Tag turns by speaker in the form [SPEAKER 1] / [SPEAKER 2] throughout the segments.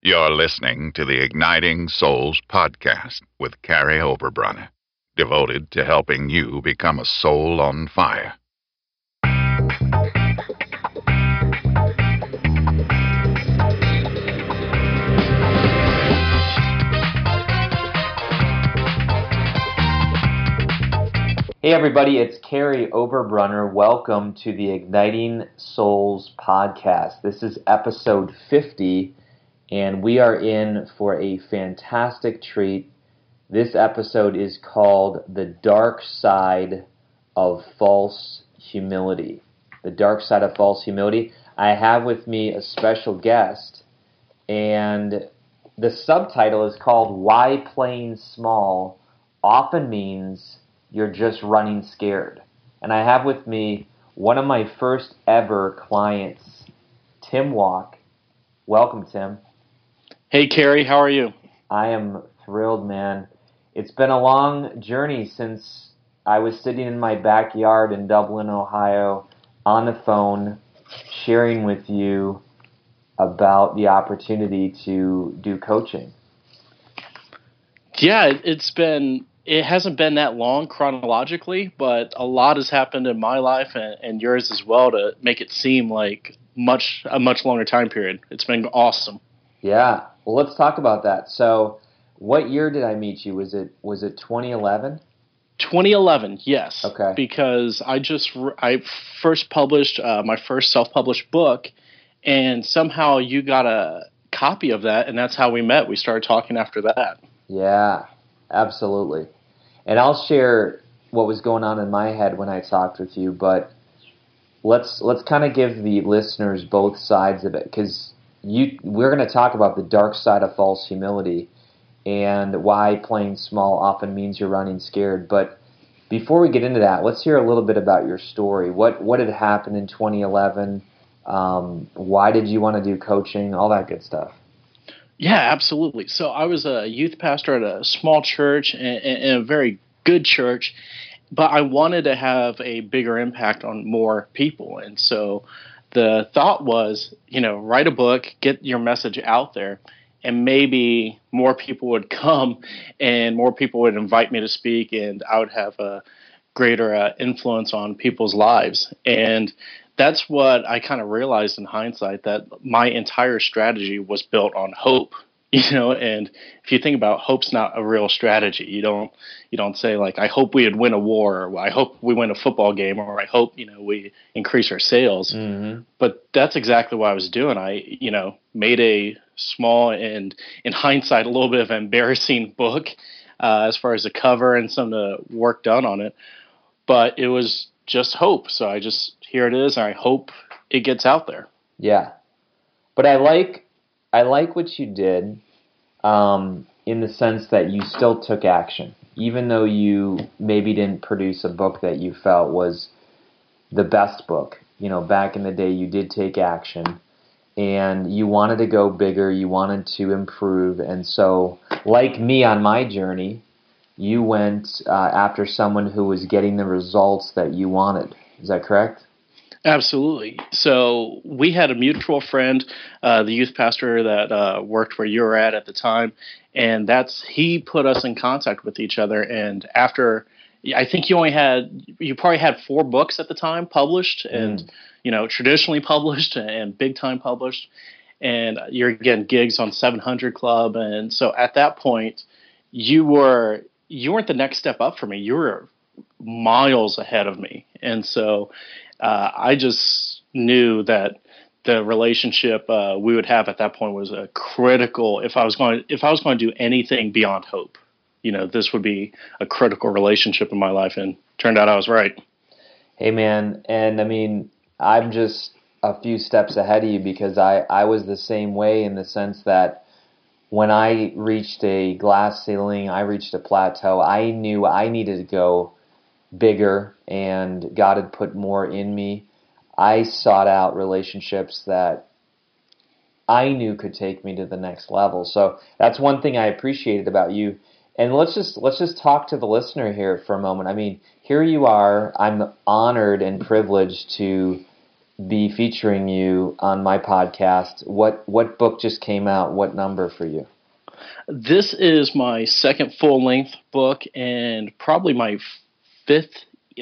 [SPEAKER 1] You're listening to the Igniting Souls podcast with Carrie Oberbrunner, devoted to helping you become a soul on fire.
[SPEAKER 2] Hey everybody, it's Carrie Oberbrunner. Welcome to the Igniting Souls podcast. This is episode 50, and we are in for a fantastic treat. This episode is called The Dark Side of False Humility. The Dark Side of False Humility. I have with me a special guest, and the subtitle is called Why Playing Small Often Means You're Just Running Scared. And I have with me one of my first ever clients, Tim Walk. Welcome, Tim.
[SPEAKER 3] Hey, Carrie, how are you?
[SPEAKER 2] I am thrilled, man. It's been a long journey since I was sitting in my backyard in Dublin, Ohio, on the phone, sharing with you about the opportunity to do coaching.
[SPEAKER 3] Yeah, it hasn't been that long chronologically, but a lot has happened in my life and yours as well to make it seem like a much longer time period. It's been awesome.
[SPEAKER 2] Yeah. Well, let's talk about that. So, what year did I meet you? Was it 2011?
[SPEAKER 3] 2011, yes.
[SPEAKER 2] Okay.
[SPEAKER 3] Because I first published my first self-published book, and somehow you got a copy of that, and that's how we met. We started talking after that.
[SPEAKER 2] Yeah, absolutely. And I'll share what was going on in my head when I talked with you, but let's kind of give the listeners both sides of it, because we're going to talk about the dark side of false humility and why playing small often means you're running scared. But before we get into that, let's hear a little bit about your story. What had happened in 2011? Why did you want to do coaching? All that good stuff.
[SPEAKER 3] Yeah, absolutely. So I was a youth pastor at a small church and a very good church, but I wanted to have a bigger impact on more people. And so the thought was, write a book, get your message out there, and maybe more people would come and more people would invite me to speak, and I would have a greater influence on people's lives. And that's what I kind of realized in hindsight, that my entire strategy was built on hope. And if you think about hope's not a real strategy. You don't say like, I hope we would win a war, or I hope we win a football game, or I hope, we increase our sales.
[SPEAKER 2] Mm-hmm.
[SPEAKER 3] But that's exactly what I was doing. I, made a small and in hindsight, a little bit of an embarrassing book as far as the cover and some of the work done on it. But it was just hope. So here it is, and I hope it gets out there.
[SPEAKER 2] Yeah. But I like what you did in the sense that you still took action. Even though you maybe didn't produce a book that you felt was the best book. Back in the day you did take action and you wanted to go bigger, you wanted to improve. And so, like me on my journey, you went after someone who was getting the results that you wanted. Is that correct?
[SPEAKER 3] Absolutely. So we had a mutual friend, the youth pastor that worked where you were at the time, and he put us in contact with each other. And after, I think you probably had 4 books at the time published, and traditionally published and big time published, and you're getting gigs on 700 Club. And so at that point, you weren't the next step up for me. You were miles ahead of me, and so I just knew that the relationship we would have at that point was a critical. If I was going to do anything beyond hope, this would be a critical relationship in my life, and turned out I was right.
[SPEAKER 2] Hey, man, and I mean, I'm just a few steps ahead of you, because I was the same way, in the sense that when I reached a glass ceiling, I reached a plateau, I knew I needed to go bigger, and God had put more in me. I sought out relationships that I knew could take me to the next level. So that's one thing I appreciated about you. And let's just talk to the listener here for a moment. I mean, here you are. I'm honored and privileged to be featuring you on my podcast. What book just came out? What number for you?
[SPEAKER 3] This is my second full-length book and probably my fifth,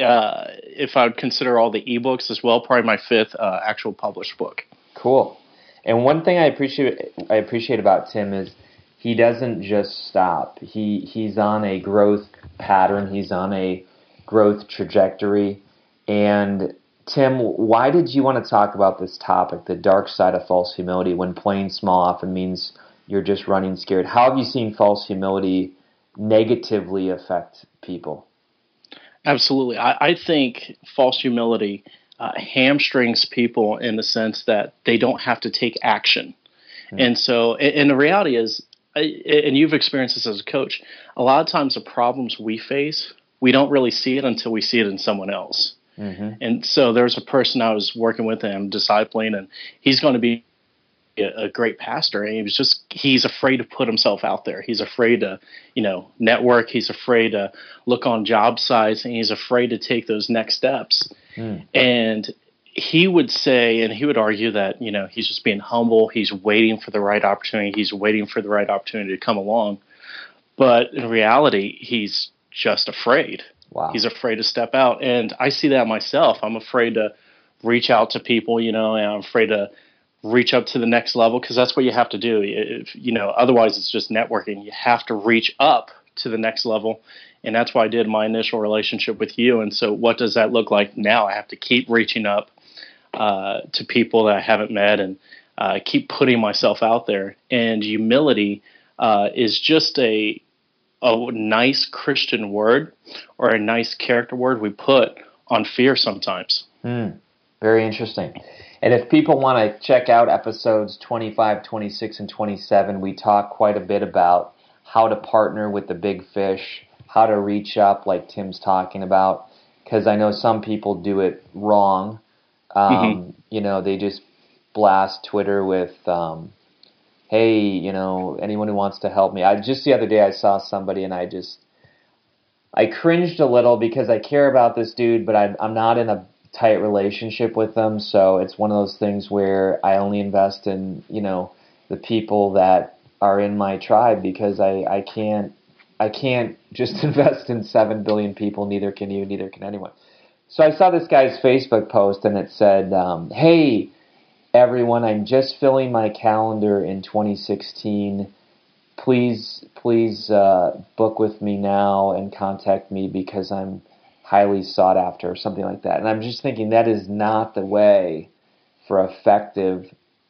[SPEAKER 3] if I would consider all the ebooks as well, probably my fifth actual published book.
[SPEAKER 2] Cool. And one thing I appreciate about Tim is he doesn't just stop. He's on a growth pattern. He's on a growth trajectory. And Tim, why did you want to talk about this topic, the dark side of false humility, when playing small often means you're just running scared? How have you seen false humility negatively affect people?
[SPEAKER 3] Absolutely. I think false humility hamstrings people in the sense that they don't have to take action. Mm-hmm. And so, and the reality is, and you've experienced this as a coach, a lot of times the problems we face, we don't really see it until we see it in someone else. Mm-hmm. And so there's a person I was working with and I'm discipling, and he's going to be a great pastor, and he's afraid to put himself out there. He's afraid to, network. He's afraid to look on job sites, and he's afraid to take those next steps. And he would say, and he would argue that, he's just being humble. He's waiting for the right opportunity. He's waiting for the right opportunity to come along. But in reality, he's just afraid.
[SPEAKER 2] Wow.
[SPEAKER 3] He's afraid to step out. And I see that myself. I'm afraid to reach out to people, and I'm afraid to reach up to the next level, because that's what you have to do. Otherwise it's just networking. You have to reach up to the next level. And that's why I did my initial relationship with you. And so what does that look like now? I have to keep reaching up to people that I haven't met, and keep putting myself out there. And humility is just a nice Christian word, or a nice character word we put on fear sometimes.
[SPEAKER 2] Very interesting. And if people want to check out episodes 25, 26, and 27, we talk quite a bit about how to partner with the big fish, how to reach up like Tim's talking about, because I know some people do it wrong. They just blast Twitter with, hey, anyone who wants to help me. Just the other day I saw somebody and I cringed a little because I care about this dude, but I'm not in a tight relationship with them, so it's one of those things where I only invest in the people that are in my tribe, because I can't just invest in 7 billion people. Neither can you, neither can anyone. So I saw this guy's Facebook post, and it said, hey everyone, I'm just filling my calendar in 2016. Please book with me now and contact me because I'm highly sought after, or something like that. And I'm just thinking that is not the way for effective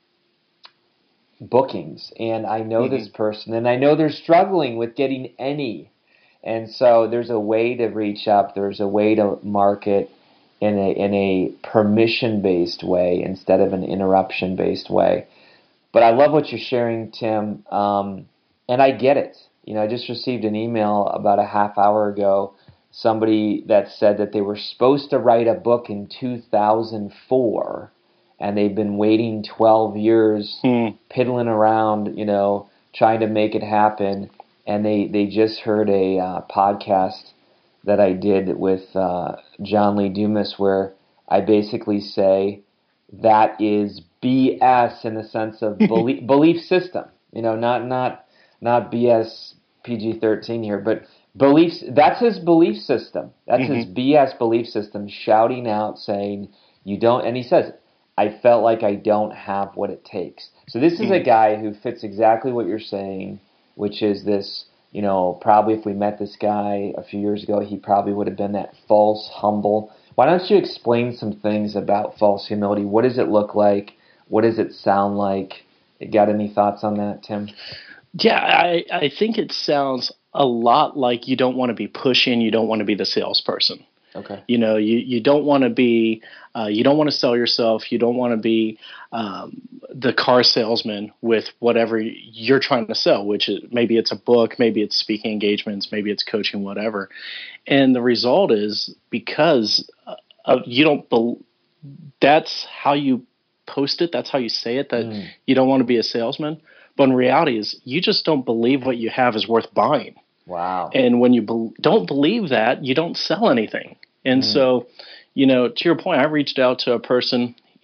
[SPEAKER 2] bookings. And I know this person, and I know they're struggling with getting any. And so there's a way to reach up. There's a way to market in a permission-based way instead of an interruption-based way. But I love what you're sharing, Tim. And I get it. I just received an email about a half hour ago, somebody that said that they were supposed to write a book in 2004, and they've been waiting 12 years, piddling around, trying to make it happen. And they just heard a podcast that I did with John Lee Dumas, where I basically say that is BS in the sense of belief system. Not BS PG-13 here, but beliefs. That's his belief system. That's his BS belief system, shouting out, saying you don't. And he says, I felt like I don't have what it takes. So this is a guy who fits exactly what you're saying, which is this. Probably if we met this guy a few years ago, he probably would have been that false humble. Why don't you explain some things about false humility? What does it look like? What does it sound like? You got any thoughts on that, Tim?
[SPEAKER 3] Yeah, I think it sounds a lot like you don't want to be pushing, you don't want to be the salesperson.
[SPEAKER 2] Okay.
[SPEAKER 3] You don't want to be, you don't want to sell yourself. You don't want to be the car salesman with whatever you're trying to sell, which is maybe it's a book, maybe it's speaking engagements, maybe it's coaching, whatever. And the result is because you don't, that's how you post it. That's how you say it, that you don't want to be a salesman. But in reality is you just don't believe what you have is worth buying.
[SPEAKER 2] Wow.
[SPEAKER 3] And when you don't believe that, you don't sell anything. And so, to your point, I reached out to a person.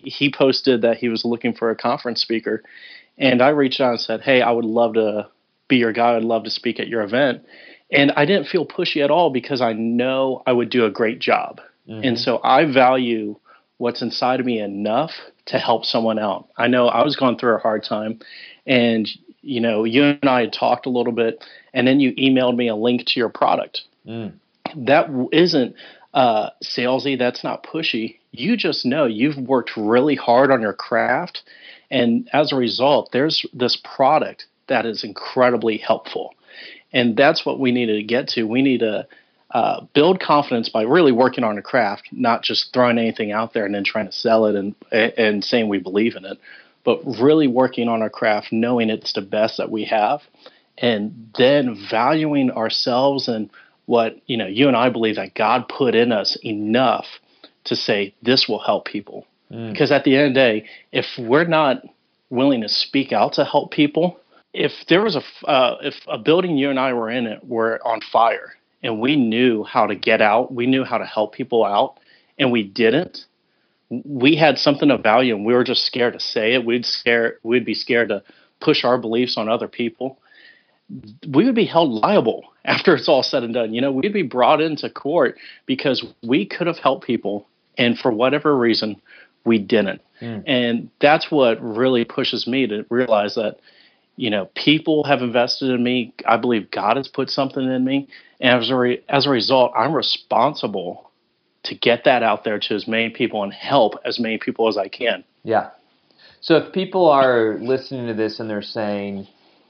[SPEAKER 3] he posted that he was looking for a conference speaker, and I reached out and said, hey, I would love to be your guy. I'd love to speak at your event. And I didn't feel pushy at all because I know I would do a great job. Mm-hmm. And so I value what's inside of me enough to help someone out. I know I was going through a hard time, and you and I had talked a little bit, and then you emailed me a link to your product. That isn't salesy. That's not pushy. You just know you've worked really hard on your craft, and as a result, there's this product that is incredibly helpful. And that's what we needed to get to. We need to build confidence by really working on a craft, not just throwing anything out there and then trying to sell it and saying we believe in it, but really working on our craft, knowing it's the best that we have, and then valuing ourselves and what you and I believe that God put in us enough to say this will help people. Because at the end of the day, if we're not willing to speak out to help people, if there was if a building you and I were in it were on fire and we knew how to get out, we knew how to help people out, and we didn't, we had something of value and we were just scared to say it. We'd be scared to push our beliefs on other people. We would be held liable after it's all said and done. We'd be brought into court because we could have helped people, and for whatever reason, we didn't. And that's what really pushes me to realize that, people have invested in me. I believe God has put something in me. And as a result, I'm responsible to get that out there to as many people and help as many people as I can.
[SPEAKER 2] Yeah. So if people are listening to this and they're saying,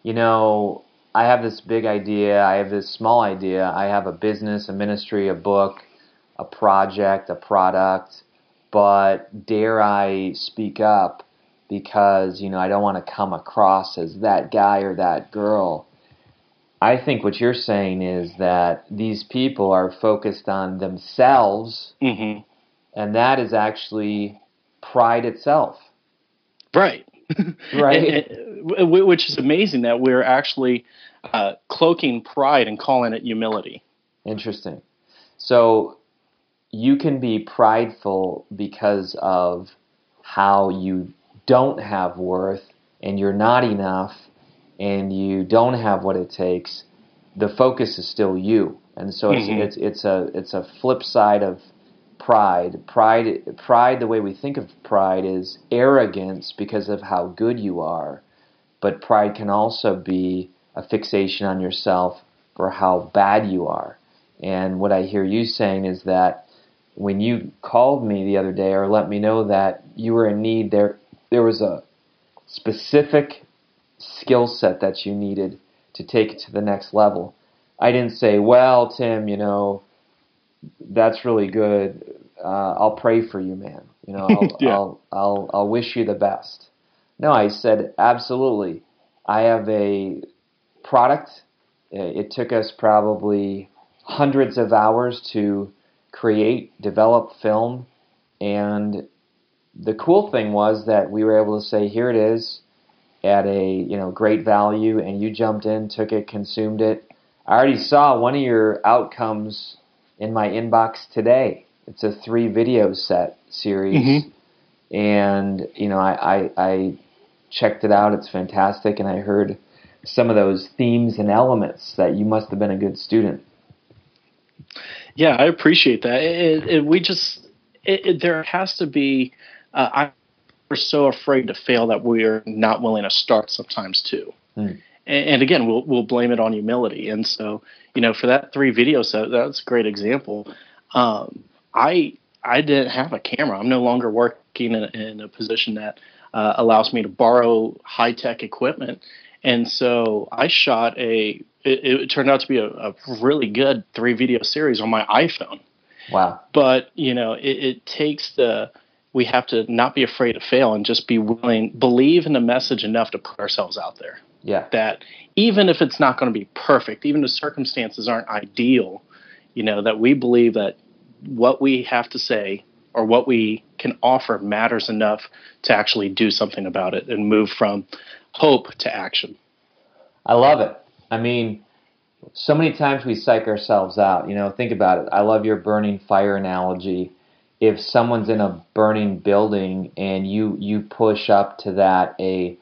[SPEAKER 2] I have this big idea, I have this small idea, I have a business, a ministry, a book, a project, a product, but dare I speak up because, I don't want to come across as that guy or that girl. I think what you're saying is that these people are focused on themselves, and that is actually pride itself.
[SPEAKER 3] Right.
[SPEAKER 2] Right.
[SPEAKER 3] Which is amazing that we're actually cloaking pride and calling it humility.
[SPEAKER 2] Interesting. So you can be prideful because of how you don't have worth and you're not enough and you don't have what it takes. The focus is still you. And so it's a flip side of pride. Pride, the way we think of pride, is arrogance because of how good you are. But pride can also be a fixation on yourself for how bad you are. And what I hear you saying is that when you called me the other day or let me know that you were in need, there was a specific skill set that you needed to take it to the next level. I didn't say, well, Tim, that's really good. I'll pray for you, man. I'll wish you the best. No, I said, absolutely. I have a product. It took us probably hundreds of hours to create, develop, film, and the cool thing was that we were able to say, here it is at a great value, and you jumped in, took it, consumed it. I already saw one of your outcomes in my inbox today. It's a 3-video set series, and I checked it out. It's fantastic, and I heard some of those themes and elements that you must have been a good student.
[SPEAKER 3] Yeah, I appreciate that. There has to be. We're so afraid to fail that we're not willing to start sometimes too. And again, we'll blame it on humility. And so, for that 3-video set, that's a great example. I didn't have a camera. I'm no longer working in a position that allows me to borrow high-tech equipment. And so I shot it turned out to be a really good 3-video series on my iPhone.
[SPEAKER 2] Wow.
[SPEAKER 3] But, it takes we have to not be afraid to fail and just believe in the message enough to put ourselves out there.
[SPEAKER 2] Yeah.
[SPEAKER 3] That even if it's not going to be perfect, even if the circumstances aren't ideal, that we believe that what we have to say or what we can offer matters enough to actually do something about it and move from hope to action.
[SPEAKER 2] I love it. I mean, so many times we psych ourselves out. Think about it. I love your burning fire analogy. if someone's in a burning building and you push up to that a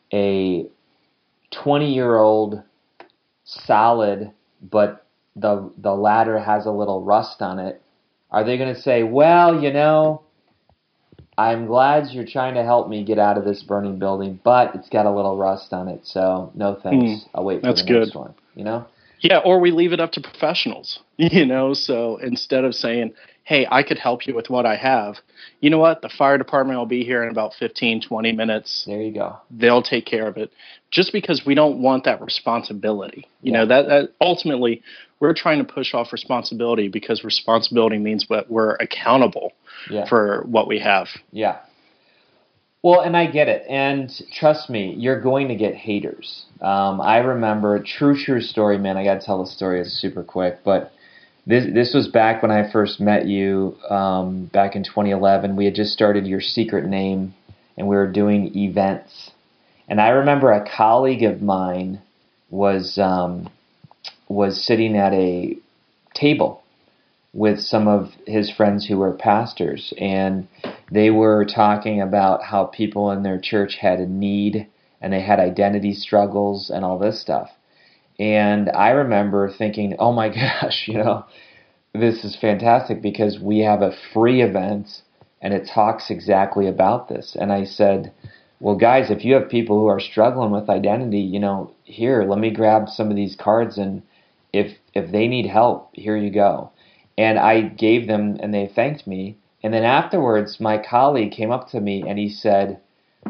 [SPEAKER 2] 20-year-old solid, but the ladder has a little rust on it, are they going to say, well, I'm glad you're trying to help me get out of this burning building, but it's got a little rust on it, so no thanks. I'll wait for the next one,
[SPEAKER 3] Yeah, or we leave it up to professionals, so instead of saying, hey, I could help you with what I have, you know what, the fire department will be here in about 15, 20 minutes.
[SPEAKER 2] There you go.
[SPEAKER 3] They'll take care of it, just because we don't want that responsibility. That ultimately we're trying to push off responsibility, because responsibility means that we're accountable for what we have.
[SPEAKER 2] Yeah. Well, and I get it. And trust me, you're going to get haters. I remember, true story, man. I got to tell the story. It's super quick. But this was back when I first met you, back in 2011. We had just started Your Secret Name, and we were doing events. And I remember a colleague of mine was sitting at a table with some of his friends who were pastors, and they were talking about how people in their church had a need, and they had identity struggles and all this stuff. And I remember thinking, oh my gosh, this is fantastic, because we have a free event and it talks exactly about this. And I said, well, guys, if you have people who are struggling with identity, here, let me grab some of these cards, and if they need help, here you go. And I gave them, and they thanked me. And then afterwards, my colleague came up to me and he said,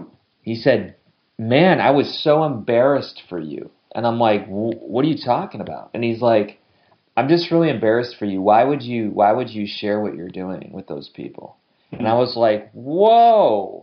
[SPEAKER 2] man, I was so embarrassed for you. And I'm like, what are you talking about? And he's like, I'm just really embarrassed for you. Why would you share what you're doing with those people? And I was like, whoa.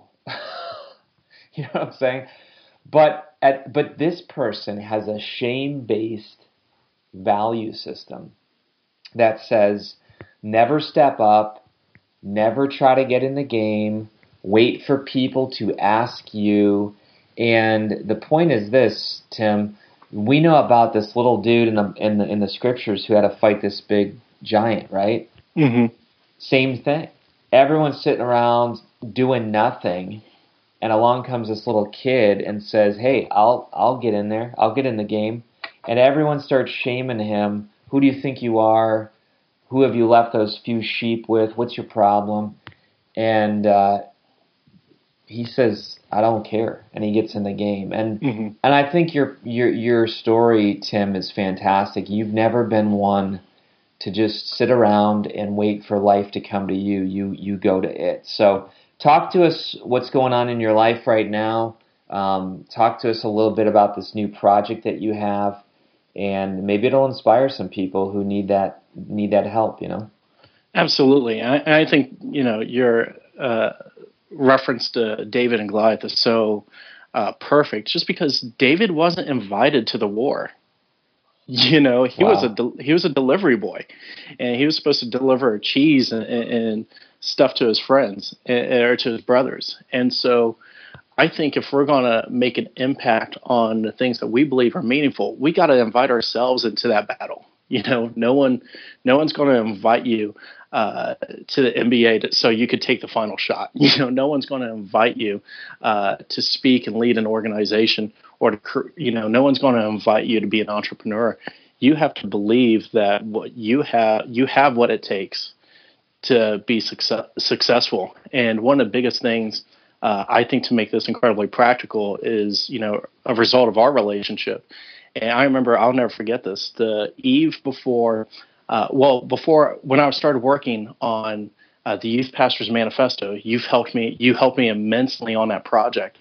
[SPEAKER 2] You know what I'm saying? But this person has a shame-based value system that says never step up, never try to get in the game, wait for people to ask you. And the point is this, Tim, we know about this little dude in the scriptures who had to fight this big giant, right?
[SPEAKER 3] Mm-hmm.
[SPEAKER 2] Same thing. Everyone's sitting around doing nothing, and along comes this little kid and says, hey, I'll get in there. I'll get in the game. And everyone starts shaming him. Who do you think you are? Who have you left those few sheep with? What's your problem? And he says, I don't care. And he gets in the game. And and I think your story, Tim, is fantastic. You've never been one to just sit around and wait for life to come to you. You go to it. So talk to us what's going on in your life right now. Talk to us a little bit about this new project that you have. And maybe it'll inspire some people who need that help,
[SPEAKER 3] Absolutely. I think, your reference to David and Goliath is so perfect, just because David wasn't invited to the war. He was a delivery boy, and he was supposed to deliver cheese and stuff to his friends or to his brothers. And so I think if we're going to make an impact on the things that we believe are meaningful, we got to invite ourselves into that battle. No one's going to invite you to the NBA so you could take the final shot. No one's going to invite you to speak and lead an organization, or no one's going to invite you to be an entrepreneur. You have to believe that what you have what it takes to be successful. And one of the biggest things I think to make this incredibly practical is, a result of our relationship. And I remember, I'll never forget this, the eve before when I started working on the Youth Pastors Manifesto, you helped me immensely on that project.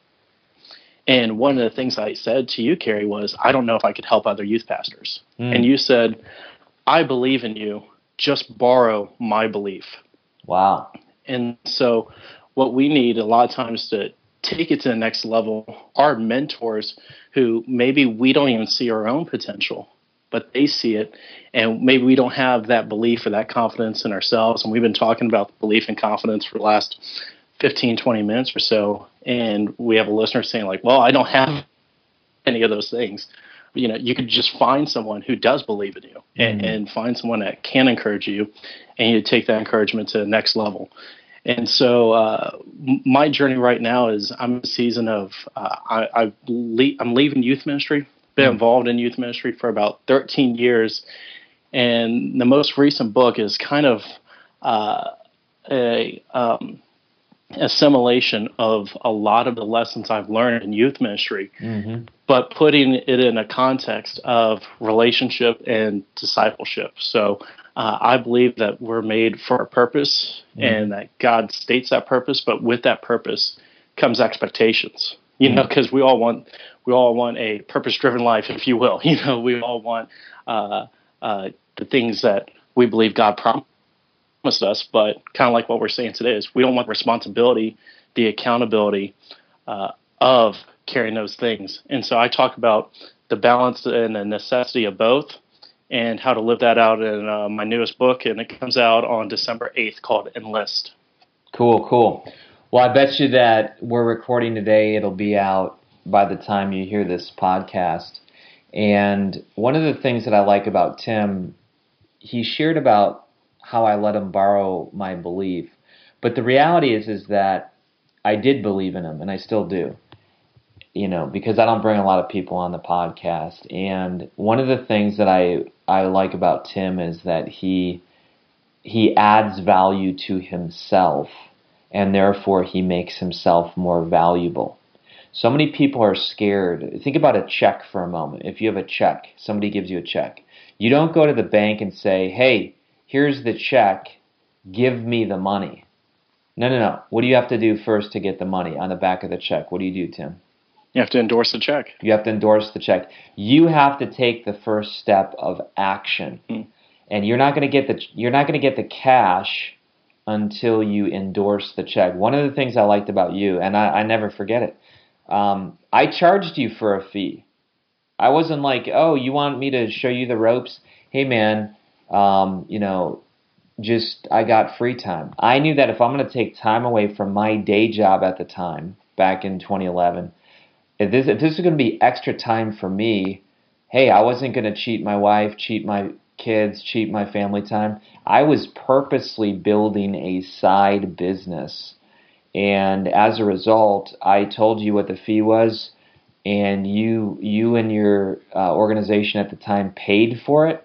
[SPEAKER 3] And one of the things I said to you, Carrie, was, I don't know if I could help other youth pastors. And you said, I believe in you, just borrow my belief.
[SPEAKER 2] Wow.
[SPEAKER 3] And so what we need a lot of times to take it to the next level are mentors who maybe we don't even see our own potential, but they see it, and maybe we don't have that belief or that confidence in ourselves. And we've been talking about the belief and confidence for the last 15, 20 minutes or so, and we have a listener saying like, well, I don't have any of those things. you could just find someone who does believe in you, and find someone that can encourage you, and you take that encouragement to the next level. And so my journey right now is I'm in a season of I'm leaving youth ministry. Been involved in youth ministry for about 13 years, and the most recent book is kind of a assimilation of a lot of the lessons I've learned in youth ministry, but putting it in a context of relationship and discipleship. So I believe that we're made for a purpose, and that God states that purpose, but with that purpose comes expectations, because we all want a purpose-driven life, if you will. We all want the things that we believe God promised us, but kind of like what we're saying today is we don't want the responsibility, the accountability of carrying those things. And so I talk about the balance and the necessity of both, and how to live that out in my newest book, and it comes out on December 8th, called Enlist.
[SPEAKER 2] Cool. Well, I bet you that we're recording today, it'll be out by the time you hear this podcast. And one of the things that I like about Tim, he shared about how I let him borrow my belief. But the reality is that I did believe in him, and I still do. Because I don't bring a lot of people on the podcast. And one of the things that I like about Tim is that he adds value to himself, and therefore he makes himself more valuable. So many people are scared. Think about a check for a moment. If you have a check, somebody gives you a check. You don't go to the bank and say, hey, here's the check, give me the money. No. What do you have to do first to get the money on the back of the check? What do you do, Tim?
[SPEAKER 3] You have to endorse the check.
[SPEAKER 2] You have to endorse the check. You have to take the first step of action. And you're not going to get the cash until you endorse the check. One of the things I liked about you, and I never forget it, I charged you for a fee. I wasn't like, oh, you want me to show you the ropes? Hey, man, I got free time. I knew that if I'm going to take time away from my day job at the time, back in 2011, if this is going to be extra time for me, hey, I wasn't going to cheat my wife, cheat my kids, cheat my family time. I was purposely building a side business. And as a result, I told you what the fee was, and you and your organization at the time paid for it.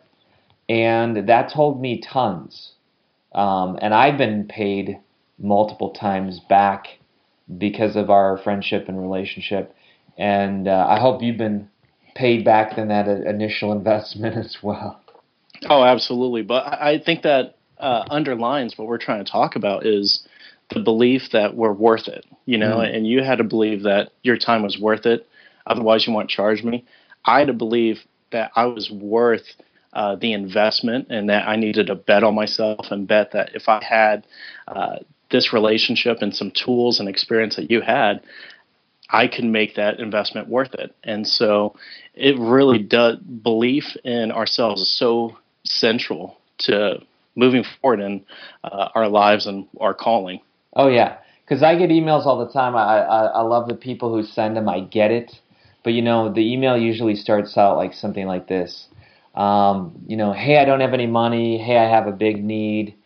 [SPEAKER 2] And that told me tons. And I've been paid multiple times back because of our friendship and relationship. And I hope you've been paid back than that initial investment as well.
[SPEAKER 3] Oh, absolutely. But I think that underlines what we're trying to talk about is the belief that we're worth it, and you had to believe that your time was worth it. Otherwise, you won't charge me. I had to believe that I was worth the investment, and that I needed to bet on myself and bet that if I had this relationship and some tools and experience that you had, I can make that investment worth it. And so it really does. Belief in ourselves is so central to moving forward in our lives and our calling.
[SPEAKER 2] Oh, yeah. Because I get emails all the time. I love the people who send them. I get it. But, the email usually starts out like something like this. Hey, I don't have any money. Hey, I have a big need.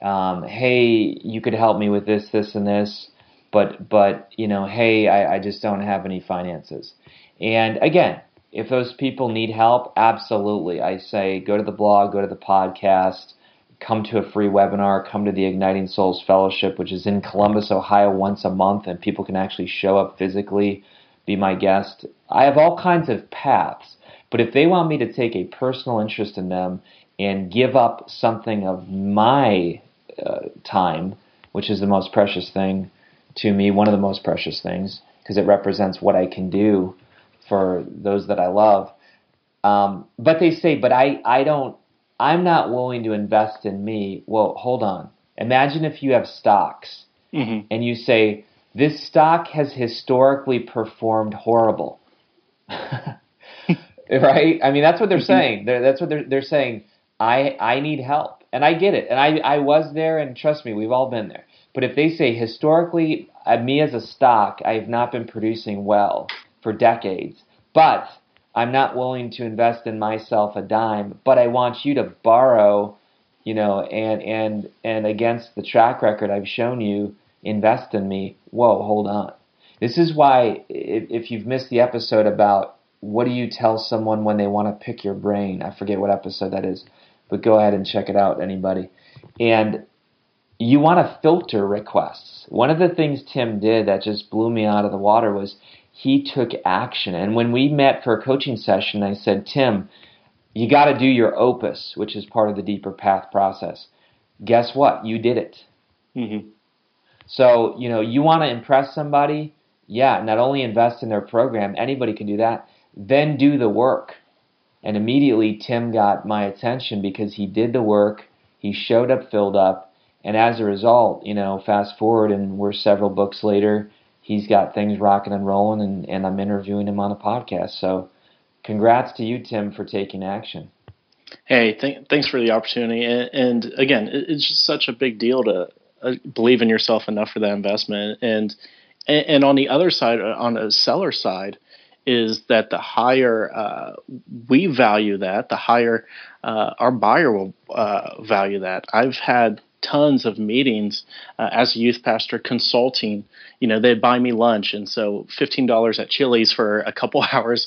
[SPEAKER 2] Hey, you could help me with this, this, and this. But hey, I just don't have any finances. And again, if those people need help, absolutely. I say go to the blog, go to the podcast, come to a free webinar, come to the Igniting Souls Fellowship, which is in Columbus, Ohio, once a month, and people can actually show up physically, be my guest. I have all kinds of paths, but if they want me to take a personal interest in them and give up something of my time, which is the most precious thing to me, one of the most precious things, because it represents what I can do for those that I love. But they say, but I'm not willing to invest in me. Well, hold on. Imagine if you have stocks and you say, this stock has historically performed horrible. Right? I mean, that's what they're saying. That's what they're saying. I need help. And I get it. And I was there, and trust me, we've all been there. But if they say, historically, me as a stock, I have not been producing well for decades, but I'm not willing to invest in myself a dime, but I want you to borrow, and against the track record I've shown you, invest in me. Whoa, hold on. This is why, if you've missed the episode about what do you tell someone when they want to pick your brain, I forget what episode that is, but go ahead and check it out, anybody. And you want to filter requests. One of the things Tim did that just blew me out of the water was he took action. And when we met for a coaching session, I said, Tim, you got to do your opus, which is part of the Deeper Path process. Guess what? You did it.
[SPEAKER 3] Mm-hmm.
[SPEAKER 2] So, you want to impress somebody? Yeah, not only invest in their program, anybody can do that, then do the work. And immediately Tim got my attention because he did the work, he showed up, filled up, and as a result, fast forward and we're several books later, he's got things rocking and rolling, and I'm interviewing him on a podcast. So congrats to you, Tim, for taking action.
[SPEAKER 3] Hey, thanks for the opportunity. And again, it's just such a big deal to believe in yourself enough for that investment. And on the other side, on the seller side, is that the higher we value that, the higher our buyer will value that. I've had tons of meetings as a youth pastor consulting. They'd buy me lunch, and so $15 at Chili's for a couple hours,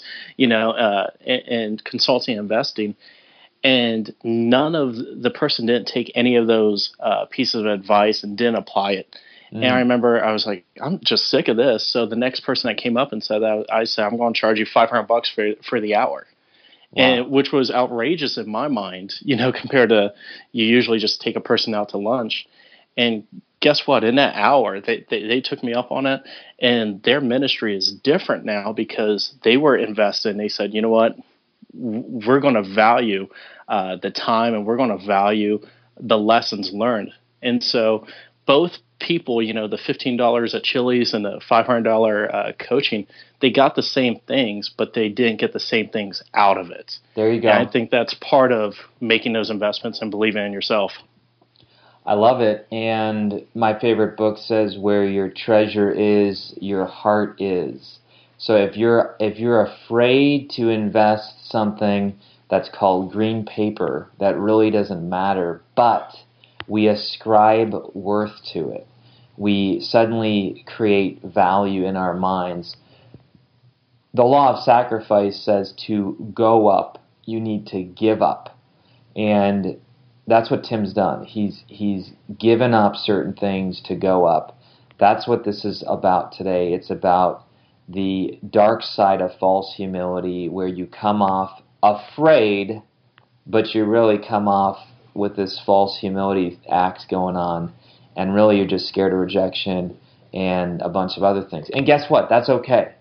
[SPEAKER 3] and consulting investing. And none of the person didn't take any of those pieces of advice and didn't apply it. And I remember I was like, I'm just sick of this. So the next person that came up and said that, I said, I'm going to charge you $500 for the hour. Wow. And which was outrageous in my mind, compared to you usually just take a person out to lunch. And guess what? In that hour, they took me up on it, and their ministry is different now because they were invested. And they said, you know what? We're going to value the time, and we're going to value the lessons learned. And so both people, the $15 at Chili's and the $500 coaching, they got the same things, but they didn't get the same things out of it.
[SPEAKER 2] There you go.
[SPEAKER 3] And I think that's part of making those investments and believing in yourself.
[SPEAKER 2] I love it. And my favorite book says, where your treasure is, your heart is. So if you're afraid to invest something that's called green paper, that really doesn't matter, but we ascribe worth to it, we suddenly create value in our minds. The law of sacrifice says to go up, you need to give up. And that's what Tim's done. He's given up certain things to go up. That's what this is about today. It's about the dark side of false humility, where you come off afraid, but you really come off with this false humility act going on, and really you're just scared of rejection and a bunch of other things. And guess what? That's okay.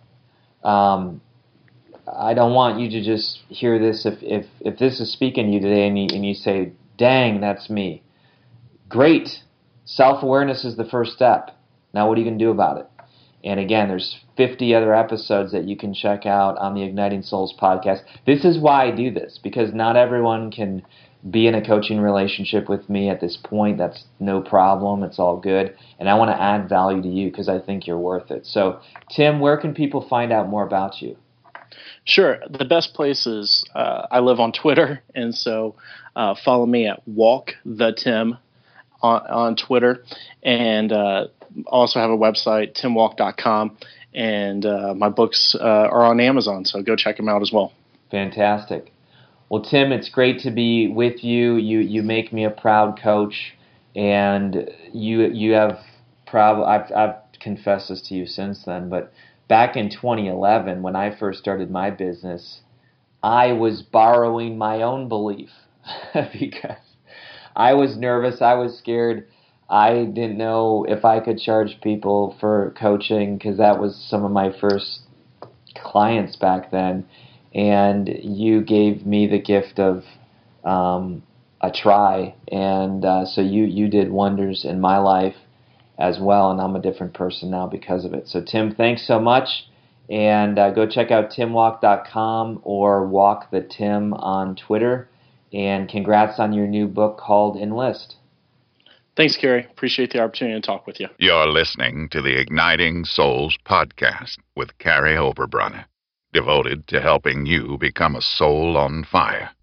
[SPEAKER 2] I don't want you to just hear this. If this is speaking to you today and you say, dang, that's me. Great. Self-awareness is the first step. Now what are you going to do about it? And again, there's 50 other episodes that you can check out on the Igniting Souls podcast. This is why I do this, because not everyone can be in a coaching relationship with me at this point. That's no problem. It's all good. And I want to add value to you because I think you're worth it. So, Tim, where can people find out more about you?
[SPEAKER 3] Sure. The best place is I live on Twitter, and so follow me at WalkTheTim on Twitter, and also have a website, timwalk.com, and my books are on Amazon, so go check them out as well.
[SPEAKER 2] Fantastic. Well, Tim, it's great to be with you. You make me a proud coach, and you have I've confessed this to you since then, but back in 2011, when I first started my business, I was borrowing my own belief because I was nervous, I was scared. I didn't know if I could charge people for coaching because that was some of my first clients back then. And you gave me the gift of a try. And so you did wonders in my life as well. And I'm a different person now because of it. So, Tim, thanks so much. And go check out timwalk.com or Walk the Tim on Twitter. And congrats on your new book called Enlist.
[SPEAKER 3] Thanks, Carrie. Appreciate the opportunity to talk with you.
[SPEAKER 1] You're listening to the Igniting Souls podcast with Carrie Oberbrunner. devoted to helping you become a soul on fire.